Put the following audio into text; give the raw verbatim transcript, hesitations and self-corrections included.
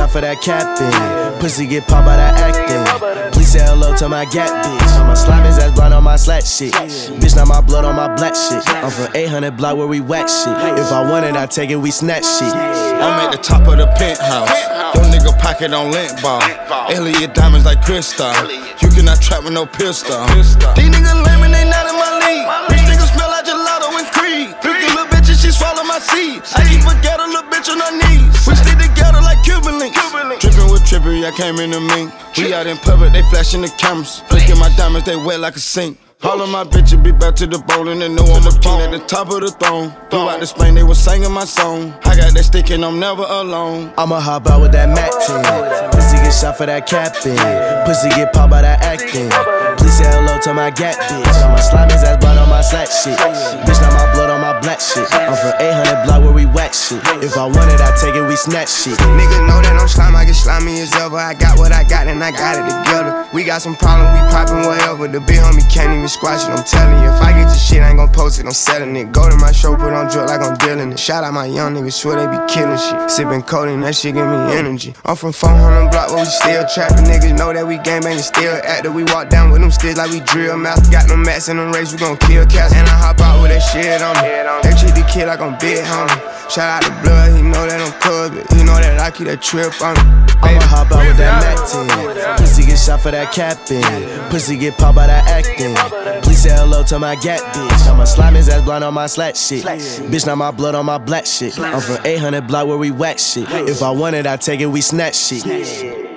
shot for that capping. Pussy get popped by that acting. Please say hello to my gap bitch. I'ma slime his ass blind on my slack shit. Bitch, not my blood on my black shit. I'm from eight hundred block where we whack shit. If I want it, I take it, we snatch shit. I'm at the top of the penthouse. Your nigga pocket on lint ball. Elliot diamonds like crystal. You cannot trap with no pistol. These niggas lame and they not in my league. Rich niggas smell like gelato and Creed. Freaky little bitch and she swallow my seed. I keep a ghetto little bitch on her knees. We stick together like Cuban links. Drippin' with Trippy, I came in the mink. We out in public, they flashing the cameras. Look at my diamonds, they wet like a sink. All of my bitches be back to the bowling and know I'm a king at the top of the throne. Flew out to Spain, they was singing my song. I got that stick and I'm never alone. I'ma hop out with that Mac ten. Pussy get shot for that capping. Pussy get popped by that acting. Please say hello to my gap bitch. I'ma slime his ass blind on my slack shit. Bitch, not my blood on my black shit. I'm from eight hundred block where we whack shit. If I want it, I take it, we snatch shit. Niggas know that I'm slime, I get slimy as ever. I got what I got and I got it together. We got some problems, we poppin' whatever. The big homie can't even squash it, I'm telling you. If I get your shit, I ain't gon' post it, I'm selling it. Go to my show, put on drip like I'm dealing it. Shout out my young niggas, swear they be killing shit. Sippin' codeine, that shit give me energy. I'm from four hundred block where we still trappin'. Niggas know that we gangbangin', still active. We walk down with them sticks like we drill mouth. Got no mats in them race, we gon' kill cats. And I hop out with that shit on me. They treat the kid like I'm big homie. Shout out to Blood, he know that I'm cuz, but he know that I keep that trip on me. I'ma hop out with that Mac ten. Pussy get shot for that capping. Pussy get popped by that acting. Please say hello to my gap bitch. I'ma slime his ass blind on my slack shit. Bitch, not my blood on my black shit. I'm from eight hundred block where we whack shit. If I want it, I take it, we snatch shit.